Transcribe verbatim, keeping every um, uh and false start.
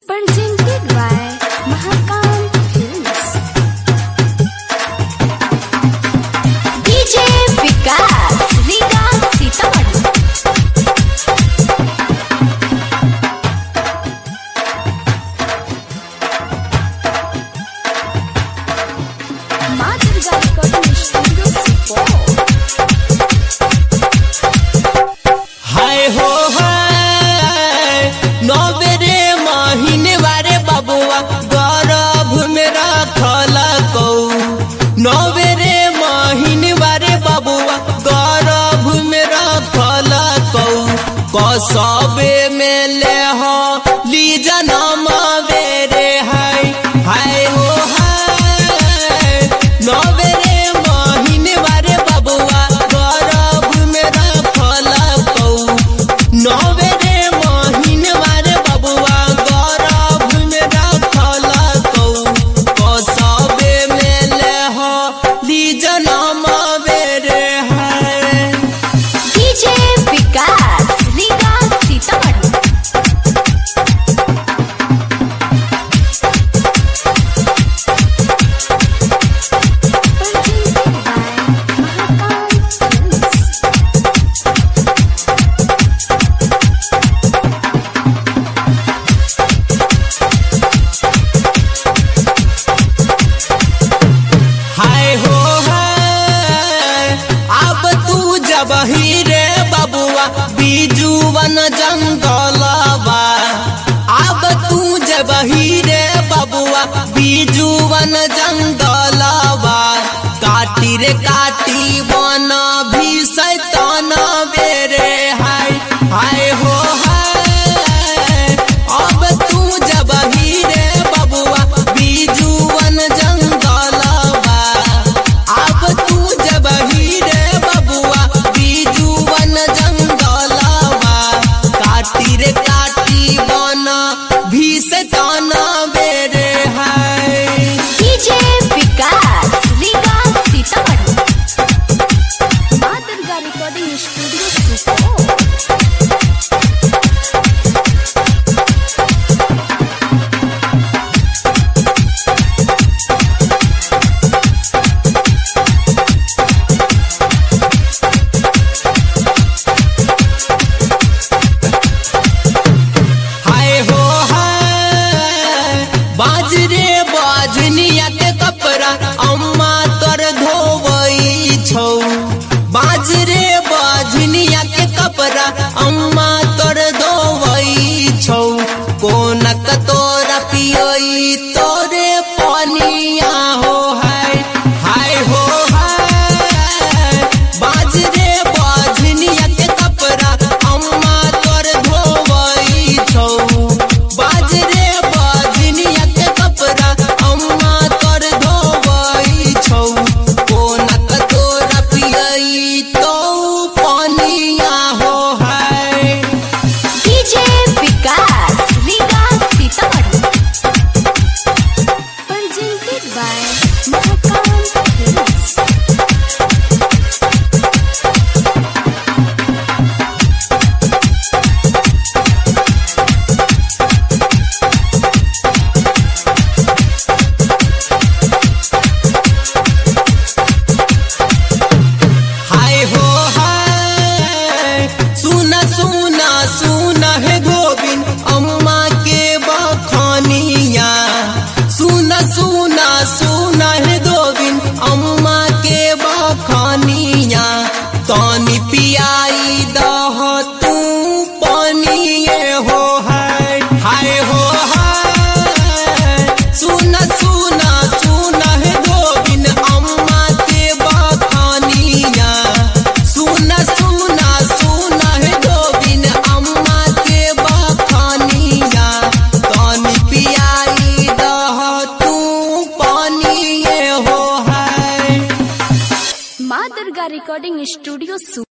Presented by Mahakam Films. D J Vikas, Riga Sitamarhi. माँ Durga recording studio Supaul. हाय हो हाय नौबेरे महीने वारे बबुआ गौरव में रखल कौ नौबेरे महीने वारे बबुआ गौरव में रखल कौ कसबे में ले हो ली जनम बेरे हाय हाय हो हाय नौबेरे महीने वारे बबुआ गौरव में रखल कौ नौबेरे महीने वारे बबुआ गौरव में रखल कौ कसबे में ले हो ली जनम बेरे है D J Vikas, Riga Sitamarhi. Presented by Mahakam Films. हाय हो हाय अब तू जब ही रे बबुआ बीजुवन जंगलवा अब तू जब ही रे बबुआ बीजुवन जंगलवा काटी रे काटी वन भी सैतान बेरे हाय हाय हो हाय अब तू जब ही रे बबुआ बीजुवन जंगलवा अब तू जब ही रे बबुआ बीजुवन जंगलवा काटी रे काटी वन भी सैतान बेरे हाय D J Vikas, Riga Sitamarhi. माँ दुर्गा रिकॉर्डिंग स्टूडियो सुपौल। हाय हो हाय बाजरे बाजनिया के कपड़ा अम्मा तोर धोवई छौ बाजरे बाजनिया के कपड़ा अम्मा तोर धोवई छौ कोनक तोरा पियोई तोरे पानिया हो हाय हाय हो हाय बाजरे बाजनिया के कपड़ा अम्मा तोर धोवई छौ बाजरे बाजनिया के कपड़ा अम्मा तोर धोवई छौ कोनक तोरा पियई तो पानिया हो हाय D J Vikas, Riga Sitamarhi. Presented by Mahakam Films. हाय हो हाय सुना सुना सुना है गोविंद अम्मा के बखानिया सुना सुना सुना है गोविंद अम्मा के बखानिया तानी पियाई दह तू पानिए हो हाय हाय हो हाय सुना सुना सुना है गोविंद अम्मा के बखानिया सुना सुना सुना है गोविंद अम्मा के बखानिया तानी पियाई दह तू पानिए हो हाय माँ दुर्गा रिकॉर्डिंग स्टूडियो